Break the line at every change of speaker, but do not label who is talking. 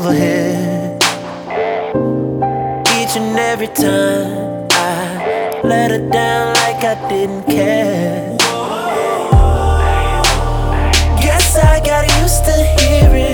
over here. Each and every time I let her down like I didn't care. Guess I got used to hearing